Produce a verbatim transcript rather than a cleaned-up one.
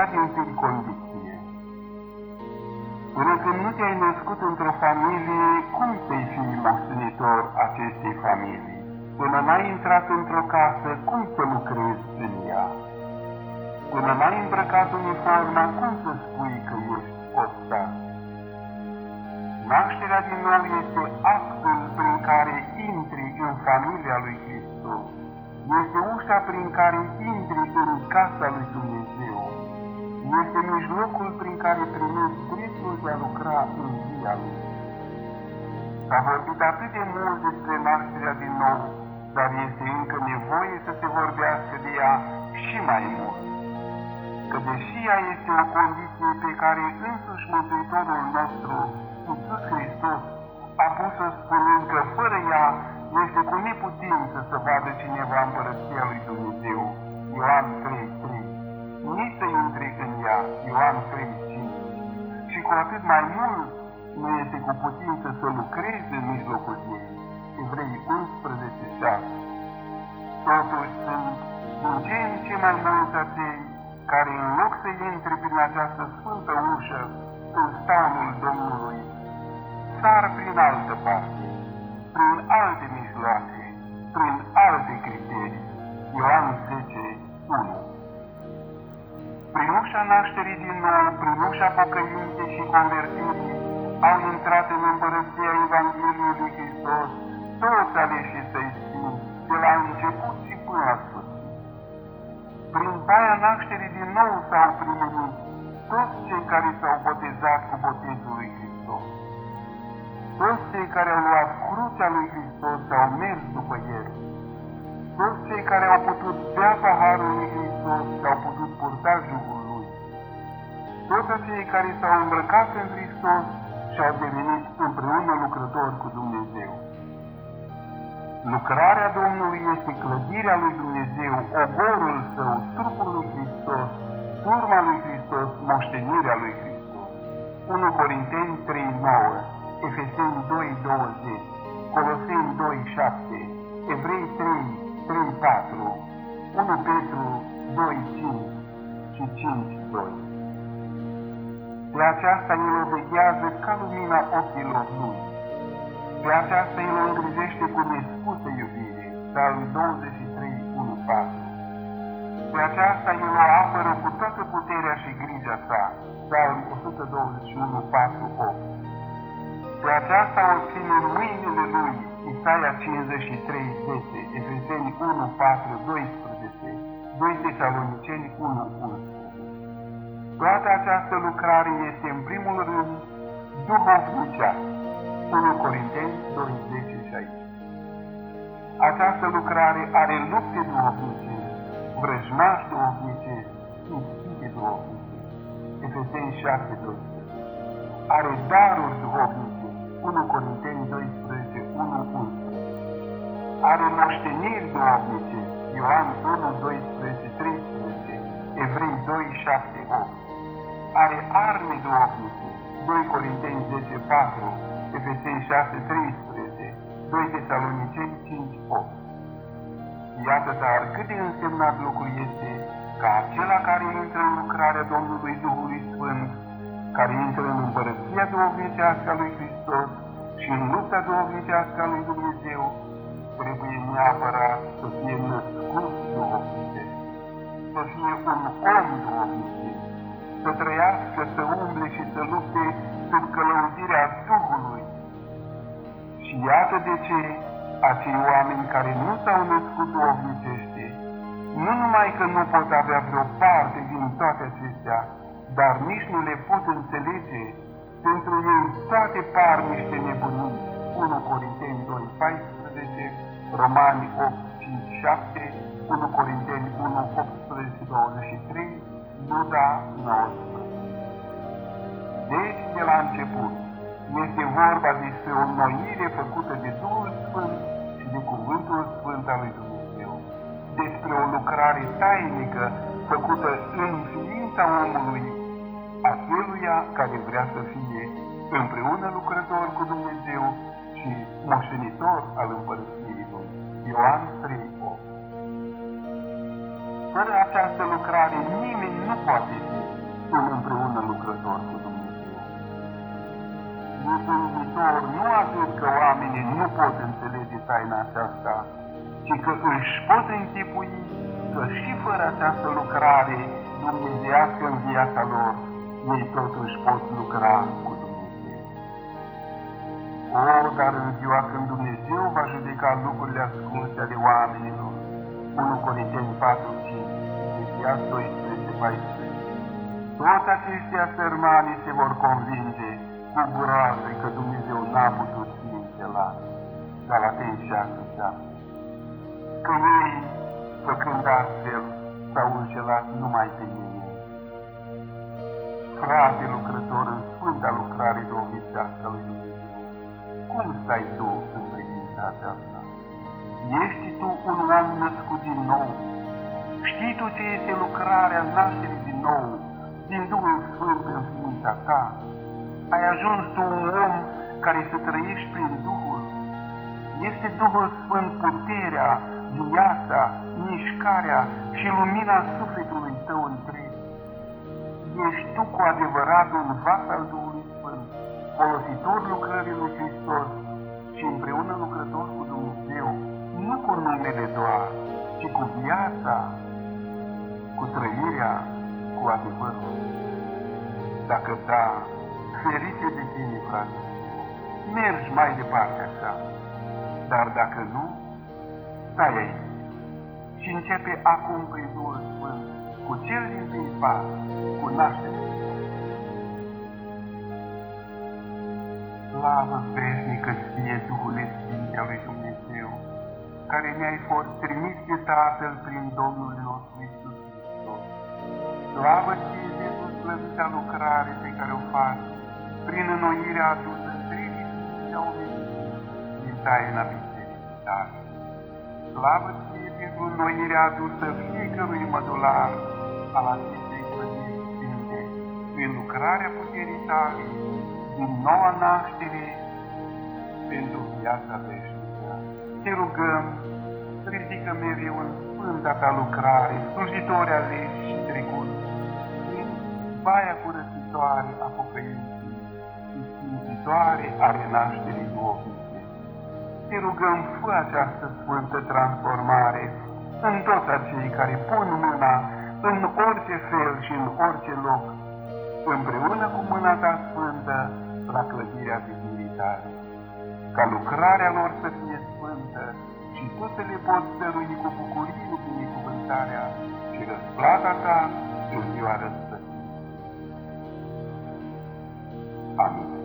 ca din tâi condiție. Până când nu te-ai născut într-o familie, cum să-i fii moștenitor acestei familii? Până n-ai intrat într-o casă, cum să lucrezi în ea? Până n-ai îmbrăcat uniforma, cum să spui că ești ostar? Nașterea din nou este actul prin care intri în familia lui Hristos. Este ușa prin care intri în casa lui Dumnezeu. Este mijlocul prin care primești dreptul de a lucra în via lui. S-a vorbit atât de mult despre nașterea din nou, dar este încă nevoie să se vorbească de ea și mai mult. Că deși ea este o condiție pe care însuși Mântuitorul nostru, Iisus Hristos, a pus-o spunând că fără ea este cu neputință să vadă cineva împărăția lui Dumnezeu, Ioan trei trei, nici să intre în ea, Ioan trei cinci, și cu atât mai mult nu este cu putință să lucrezi în mijlocul ei, Evrei unsprezece șase. Totuși sunt din ce în ce mai mulți atei care în loc să intre prin această sfântă ușă în staunul Domnului, sar prin altă parte, prin alte mijloace, prin alte criterii. Ioan zece unu. Prin ușa nașterii din nou, prin ușa pocăinței și convertirii, au intrat în împărăția Evangheliei lui Hristos toți aleșii săi sfinți, de la început și până la sfârșit. Prin baia nașterii din nou s-au primit toți cei care s-au botezat cu botezul lui Hristos. Toți cei care au luat crucea lui Hristos și au mers după el. Toți cei care au putut bea paharul lui Hristos și au putut purta jugul lui. Toți cei care s-au îmbrăcat în Hristos și au devenit împreună lucrători cu Dumnezeu. Lucrarea Domnului este clădirea lui Dumnezeu, ogorul său, trupul lui Hristos, turma lui Hristos, moștenirea lui Hristos. unu Corinteni trei nouă, Efeseni doi douăzeci, Coloseni doi șapte, Evrei trei trei patru, unu Petru doi cinci și cinci doi. Pe aceasta el o veghează ca lumina ochilor lui. Pe aceasta el o îngrijește cu nespusă iubire, Psalm douăzeci și trei unu patru. Pe aceasta el o apără cu toată puterea și grija sa, Psalm o sută douăzeci și unu patru opt. Pe aceasta o ține în mâinile lui, Isaia cincizeci și trei zece, Efeseni unu patru doisprezece, doi Tesaloniceni unu unsprezece. Toată această lucrare este în primul rând duhovnicească, unu Corinteni doi zece și aici. Această lucrare are lupte duhovnice, vrăjmași duhovnice, ispite duhovnice, Efeseni șase doisprezece. Are daruri duhovnice, unu Corinteni doisprezece unu unsprezece. Are moșteniri duhovnice, Ioan unu doisprezece treisprezece, Evrei doi șapte opt. Are arme duhovnice, doi Corinteni zece patru, Efeseni șase treisprezece, doi Tesaloniceni cinci opt. Iată dar cât de însemnat lucru este ca acela care intră în lucrarea Domnului Duhului Sfânt, care intră în împărăția duhovnicească a lui Hristos și în lupta duhovnicească a lui Dumnezeu, trebuie neapărat să fie născut duhovnicesc, să fie un om duhovnicesc, să trăiască, să umble și să lupte sub călăuzirea Duhului. Și iată de ce acei oameni care nu s-au născut duhovnicește, nu numai că nu pot avea vreo parte din toate acestea, dar nici nu le pot înțelege, pentru ei toate par niște nebunii. unu Corinteni doi paisprezece, Romani opt cinci șapte, unu Corinteni unu optsprezece douăzeci și trei, Iuda nouăsprezece. Deci, de la început, este vorba despre o înnoire făcută de Duhul Sfânt și de Cuvântul Sfânt al lui Dumnezeu, despre o lucrare tainică făcută în ființa omului, aceluia care vrea să fie împreună lucrător cu Dumnezeu și moștenitor al împărăției lui. Ioan trei opt. Fără această lucrare nimeni nu poate fi lor cu Dumnezeu. Este uimitor nu atât că oamenii nu pot înțelege taina aceasta, ci că își pot închipui că și fără această lucrare dumnezeiască în viața lor, ei totuși pot lucra cu Dumnezeu. O, dar în ziua când Dumnezeu va judeca lucrurile ascunse ale oamenilor, unu Corinteni patru cinci, Efesieni doisprezece paisprezece, toți aceștia sărmani se vor convinge cu groază că Dumnezeu n-a putut fi înșelat. Galateni șase șapte. Că ei, făcând astfel, s-au înșelat numai pe ei. Frate lucrător în sfânta lucrare domnicească lui Dumnezeu, cum stai tu în privința aceasta? Ești tu un om născut din nou? Știi tu ce este lucrarea nașterii din nou, din Duhul Sfânt în ființa ta? Ai ajuns tu un om care să trăiești prin Duhul? Este Duhul Sfânt puterea, viața, mișcarea și lumina sufletului tău întreg. Ești tu cu adevărat un vas al Duhului Sfânt, folositor lucrării lui Hristos și împreună lucrător cu Dumnezeu, nu cu numele doar, ci cu viața, cu trăirea, cu adevărul. Dacă da, ferite de tine, frate, mergi mai departe așa, dar dacă nu, stai aici și începe acum prin Duhul Sfânt, cu cel din tâi pas, cu nașterea. Slavă veșnică ție, Duhule Sfânt al lui Dumnezeu, care ne-ai fost trimis de Tatăl prin Domnul nostru Iisus Hristos. Slavă ție, Iisus, slăvita lucrare pe care o faci, prin înnoirea adusă întregii și a omenirii din taina bisericii tale. Slavă ție pentru înnoirea adusă fiecărui mădular al acestei clădiri sfinte, prin lucrarea puterii tale, din noua naștere pentru viața veșnică. Te rugăm, ridică mereu în sfânta ta lucrare, slujitori aleși și trecuți, prin baia curățitoare a pocăinței și sfințitoare a renașterii duhovnice. Te rugăm, fă această sfântă transformare în toți acei care pun mâna în orice fel și în orice loc, împreună cu mâna ta sfântă, la clădirea vieții tale, ca lucrarea lor să fie sfântă și tu să le poți dărui cu bucurie binecuvântarea și răsplata ta în ziua răsplătirii. Amin.